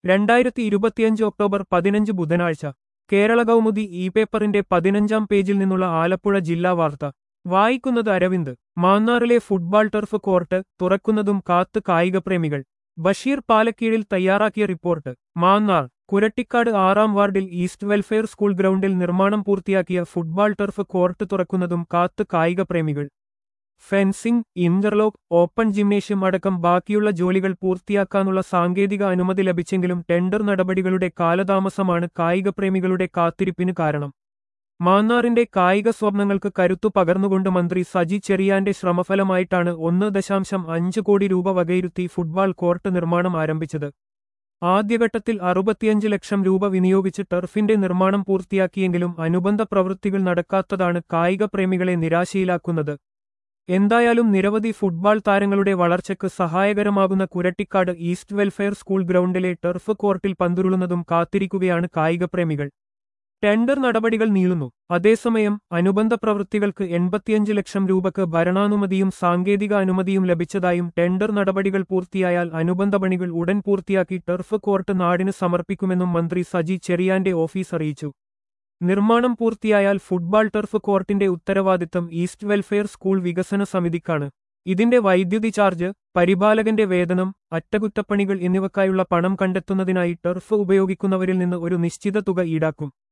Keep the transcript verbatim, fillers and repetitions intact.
രണ്ടായിരത്തി ഇരുപത്തിയഞ്ച് ഒക്ടോബർ പതിനഞ്ച് ബുധനാഴ്ച കേരള കൗമുദി ഇ പേപ്പറിന്റെ പതിനഞ്ചാം പേജിൽ നിന്നുള്ള ആലപ്പുഴ ജില്ലാ വാർത്ത വായിക്കുന്നത് അരവിന്ദ്. മാന്നാറിലെ ഫുട്ബാൾ ടർഫ് കോർട്ട് തുറക്കുന്നതും കാത്ത് കായികപ്രേമികൾ. ബഷീർ പാലക്കീഴിൽ തയ്യാറാക്കിയ റിപ്പോർട്ട്. മാന്നാർ കുരട്ടിക്കാട് ആറാം വാർഡിൽ ഈസ്റ്റ് വെൽഫെയർ സ്കൂൾ ഗ്രൗണ്ടിൽ നിർമ്മാണം പൂർത്തിയാക്കിയ ഫുട്ബാൾ ടർഫ് കോർട്ട് തുറക്കുന്നതും കാത്ത് കായികപ്രേമികൾ. ഫെൻസിംഗ്, ഇന്റർലോക്ക്, ഓപ്പൺ ജിംനേഷ്യം അടക്കം ബാക്കിയുള്ള ജോലികൾ പൂർത്തിയാക്കാനുള്ള സാങ്കേതിക അനുമതി ലഭിച്ചെങ്കിലും ടെൻഡർ നടപടികളുടെ കാലതാമസമാണ് കായികപ്രേമികളുടെ കാത്തിരിപ്പിന് കാരണം. മാന്നാറിന്റെ കായിക സ്വപ്നങ്ങൾക്ക് കരുത്തു പകർന്നുകൊണ്ട് മന്ത്രി സജി ചെറിയാന്റെ ശ്രമഫലമായിട്ടാണ് ഒന്ന് ദശാംശം അഞ്ച് കോടി രൂപ വകയിരുത്തി ഫുട്ബാൾ കോർട്ട് നിർമ്മാണം ആരംഭിച്ചത്. ആദ്യഘട്ടത്തിൽ അറുപത്തിയഞ്ച് ലക്ഷം രൂപ വിനിയോഗിച്ച് ടർഫിന്റെ നിർമ്മാണം പൂർത്തിയാക്കിയെങ്കിലും അനുബന്ധ പ്രവൃത്തികൾ നടക്കാത്തതാണ് കായികപ്രേമികളെ നിരാശയിലാക്കുന്നത്. എന്തായാലും നിരവധി ഫുട്ബാൾ താരങ്ങളുടെ വളർച്ചയ്ക്ക് സഹായകരമാകുന്ന കുരട്ടിക്കാട് ഈസ്റ്റ് വെൽഫെയർ സ്കൂൾ ഗ്രൗണ്ടിലെ ടർഫ് കോർട്ടിൽ പന്തുരുളുന്നതും കാത്തിരിക്കുകയാണ് കായികപ്രേമികൾ. ടെൻഡർ നടപടികൾ നീളുന്നു. അതേസമയം അനുബന്ധ പ്രവൃത്തികൾക്ക് എൺപത്തിയഞ്ച് ലക്ഷം രൂപക്ക് ഭരണാനുമതിയും സാങ്കേതിക അനുമതിയും ലഭിച്ചതായും ടെൻഡർ നടപടികൾ പൂർത്തിയായാൽ അനുബന്ധ പണികൾ ഉടൻ പൂർത്തിയാക്കി ടർഫ് കോർട്ട് നാടിന് സമർപ്പിക്കുമെന്നും മന്ത്രി സജി ചെറിയാന്റെ ഓഫീസ് അറിയിച്ചു. നിർമ്മാണം പൂർത്തിയായാൽ ഫുട്ബാൾ ടർഫ് കോർട്ടിന്റെ ഉത്തരവാദിത്തം ഈസ്റ്റ് വെൽഫെയർ സ്കൂൾ വികസന സമിതിക്കാണ്. ഇതിന്റെ വൈദ്യുതി ചാർജ്, പരിപാലകന്റെ വേതനം, അറ്റകുറ്റപ്പണികൾ എന്നിവയ്ക്കായുള്ള പണം കണ്ടെത്തുന്നതിനായി ടർഫ് ഉപയോഗിക്കുന്നവരിൽ നിന്ന് ഒരു നിശ്ചിത തുക ഈടാക്കും.